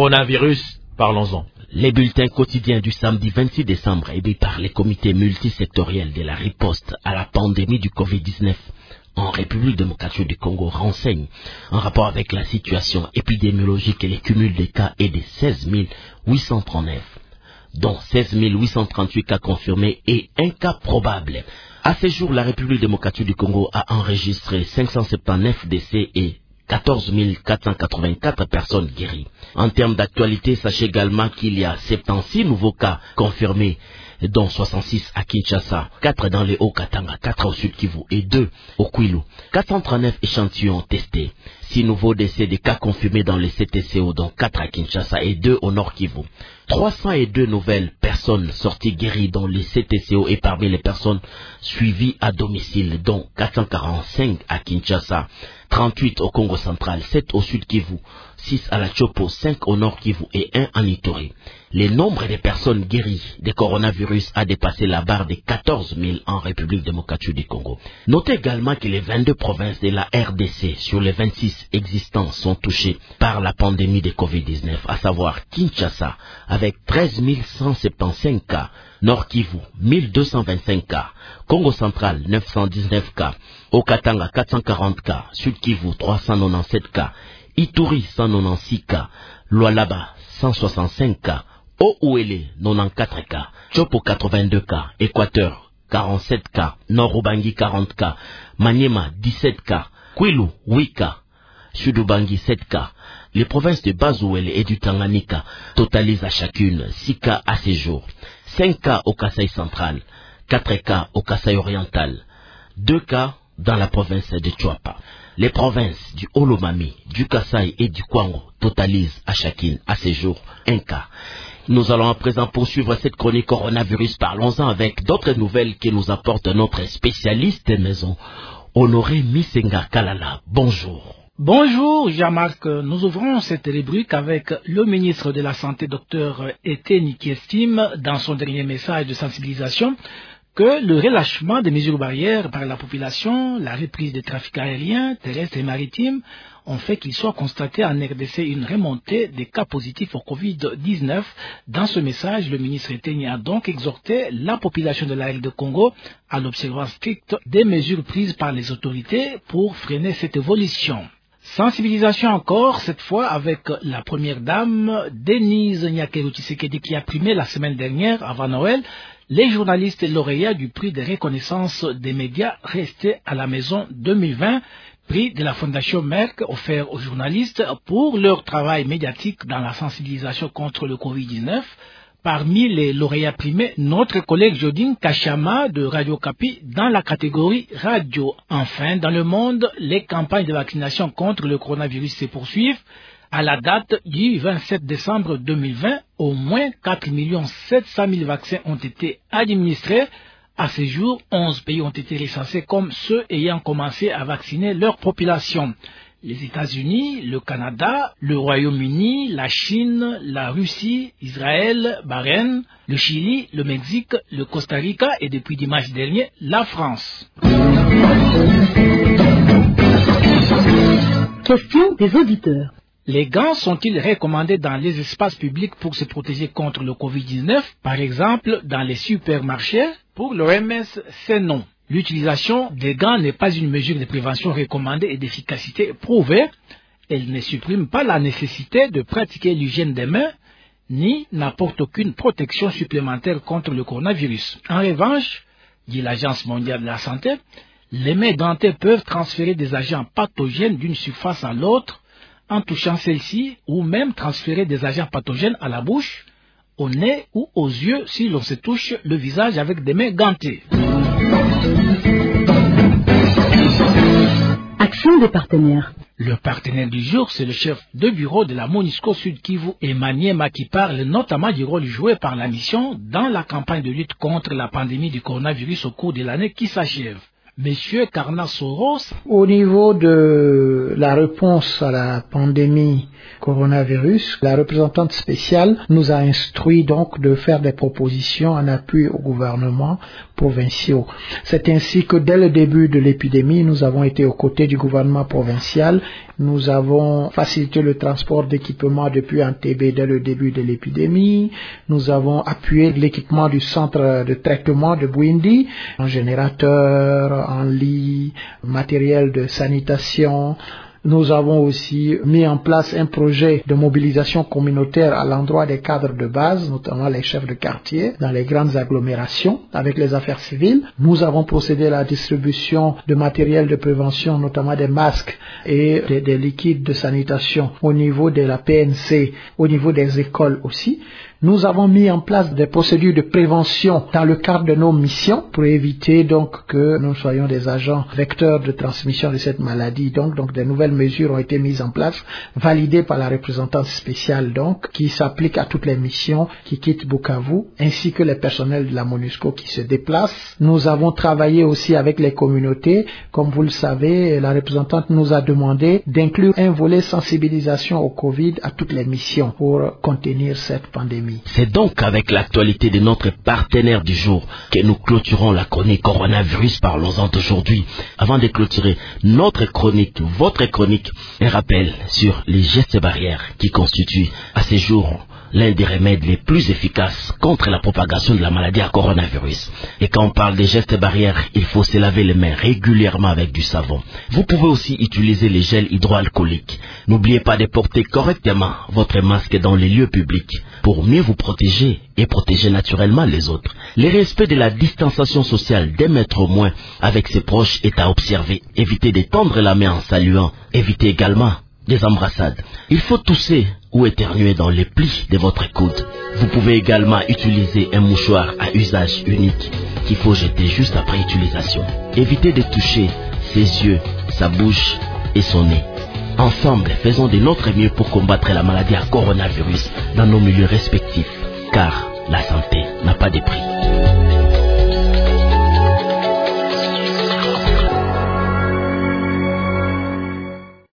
coronavirus, parlons-en. Les bulletins quotidiens du samedi 26 décembre émis par les comités multisectoriels de la riposte à la pandémie du Covid-19 en République démocratique du Congo renseignent en rapport avec la situation épidémiologique et les cumuls des cas et des 16 839, dont 16 838 cas confirmés et un cas probable. À ce jour, la République démocratique du Congo a enregistré 579 décès et 14 484 personnes guéries. En termes d'actualité, sachez également qu'il y a 76 nouveaux cas confirmés, dont 66 à Kinshasa, 4 dans les Hauts-Katanga, 4 au Sud-Kivu et 2 au Kwilu. 439 échantillons testés. 6 nouveaux décès des cas confirmés dans les CTCO, dont 4 à Kinshasa et 2 au Nord-Kivu. 302 nouvelles personnes sorties guéries dans les CTCO et parmi les personnes suivies à domicile, dont 445 à Kinshasa, 38 au Congo central, 7 au Sud-Kivu, 6 à la Chopo, 5 au Nord-Kivu et 1 en Ituri. Le nombre de personnes guéries de coronavirus a dépassé la barre des 14 000 en République démocratique du Congo. Notez également que les 22 provinces de la RDC sur les 26 existantes sont touchées par la pandémie de Covid-19, à savoir Kinshasa avec 13 175 cas, Nord-Kivu 1225 cas, Congo central 919 cas, Haut-Katanga 440 cas, Sud-Kivu 397 cas, Ituri 196 cas, Lualaba 165 cas, Haut-Ouélé 94 cas, Chopo 82 cas, Équateur 47 cas, Nord-Ubangi 40 cas, Maniema 17 cas, Kwilu 8 cas, Sud-Ubangi 7 cas. Les provinces de Bazouele et du Tanganyika totalisent à chacune 6 cas à ce jour, 5 cas au Kasaï central, 4 cas au Kasaï oriental, 2 cas dans la province de Chuapa. Les provinces du Olomami, du Kasaï et du Kwango totalisent à chacune à ce jour 1 cas. Nous allons à présent poursuivre cette chronique coronavirus. Parlons-en avec d'autres nouvelles que nous apporte notre spécialiste de maison, Honoré Misenga Kalala. Bonjour. Bonjour Jean-Marc, nous ouvrons cette rubrique avec le ministre de la Santé, Dr Etienne, qui estime dans son dernier message de sensibilisation que le relâchement des mesures barrières par la population, la reprise des trafics aériens, terrestres et maritimes ont fait qu'il soit constaté en RDC une remontée des cas positifs au Covid-19. Dans ce message, le ministre Etienne a donc exhorté la population de la RD Congo à l'observance stricte des mesures prises par les autorités pour freiner cette évolution. Sensibilisation encore, cette fois avec la première dame, Denise Nyakeru Tshisekedi, qui a primé la semaine dernière, avant Noël, les journalistes lauréats du prix de reconnaissance des médias restés à la maison 2020, prix de la Fondation Merck offert aux journalistes pour leur travail médiatique dans la sensibilisation contre le Covid-19. Parmi les lauréats primés, notre collègue Jodine Kachama de Radio Kapi dans la catégorie radio. Enfin, dans le monde, les campagnes de vaccination contre le coronavirus se poursuivent. À la date du 27 décembre 2020, au moins 4 700 000 vaccins ont été administrés. À ce jour, 11 pays ont été recensés comme ceux ayant commencé à vacciner leur population. Les États-Unis, le Canada, le Royaume-Uni, la Chine, la Russie, Israël, Bahreïn, le Chili, le Mexique, le Costa Rica et depuis dimanche dernier, la France. Question des auditeurs. Les gants sont-ils recommandés dans les espaces publics pour se protéger contre le Covid-19, par exemple dans les supermarchés? Pour l'OMS, c'est non. L'utilisation des gants n'est pas une mesure de prévention recommandée et d'efficacité prouvée. Elle ne supprime pas la nécessité de pratiquer l'hygiène des mains, ni n'apporte aucune protection supplémentaire contre le coronavirus. En revanche, dit l'Agence mondiale de la santé, les mains dentées peuvent transférer des agents pathogènes d'une surface à l'autre en touchant celle-ci, ou même transférer des agents pathogènes à la bouche, au nez ou aux yeux si l'on se touche le visage avec des mains gantées. Action des partenaires. Le partenaire du jour, c'est le chef de bureau de la MONUSCO Sud-Kivu et Maniema, qui parle notamment du rôle joué par la mission dans la campagne de lutte contre la pandémie du coronavirus au cours de l'année qui s'achève. Monsieur Karna Soros. Au niveau de la réponse à la pandémie coronavirus, la représentante spéciale nous a instruit donc de faire des propositions en appui au gouvernement provinciaux. C'est ainsi que dès le début de l'épidémie, nous avons été aux côtés du gouvernement provincial. Nous avons facilité le transport d'équipements depuis Entebbe dès le début de l'épidémie. Nous avons appuyé l'équipement du centre de traitement de Bwindi, en générateur, en lit, matériel de sanitation. Nous avons aussi mis en place un projet de mobilisation communautaire à l'endroit des cadres de base, notamment les chefs de quartier, dans les grandes agglomérations, avec les affaires civiles. Nous avons procédé à la distribution de matériel de prévention, notamment des masques et des liquides de sanitation au niveau de la PNC, au niveau des écoles aussi. Nous avons mis en place des procédures de prévention dans le cadre de nos missions pour éviter donc que nous soyons des agents vecteurs de transmission de cette maladie. Donc des nouvelles mesures ont été mises en place, validées par la représentante spéciale donc, qui s'applique à toutes les missions qui quittent Bukavu, ainsi que les personnels de la MONUSCO qui se déplacent. Nous avons travaillé aussi avec les communautés. Comme vous le savez, la représentante nous a demandé d'inclure un volet sensibilisation au Covid à toutes les missions pour contenir cette pandémie. C'est donc avec l'actualité de notre partenaire du jour que nous clôturons la chronique coronavirus. Parlons-en d'aujourd'hui. Avant de clôturer notre chronique, votre chronique, un rappel sur les gestes barrières qui constituent à ce jour l'un des remèdes les plus efficaces contre la propagation de la maladie à coronavirus. Et quand on parle des gestes barrières, il faut se laver les mains régulièrement avec du savon. Vous pouvez aussi utiliser les gels hydroalcooliques. N'oubliez pas de porter correctement votre masque dans les lieux publics pour mieux vous protéger et protéger naturellement les autres. Le respect de la distanciation sociale d'1 mètre au moins avec ses proches est à observer. Évitez de tendre la main en saluant. Évitez également des embrassades. Il faut tousser ou éternuer dans les plis de votre coude. Vous pouvez également utiliser un mouchoir à usage unique qu'il faut jeter juste après utilisation. Évitez de toucher ses yeux, sa bouche et son nez. Ensemble, faisons de notre mieux pour combattre la maladie à coronavirus dans nos milieux respectifs, car la santé n'a pas de prix.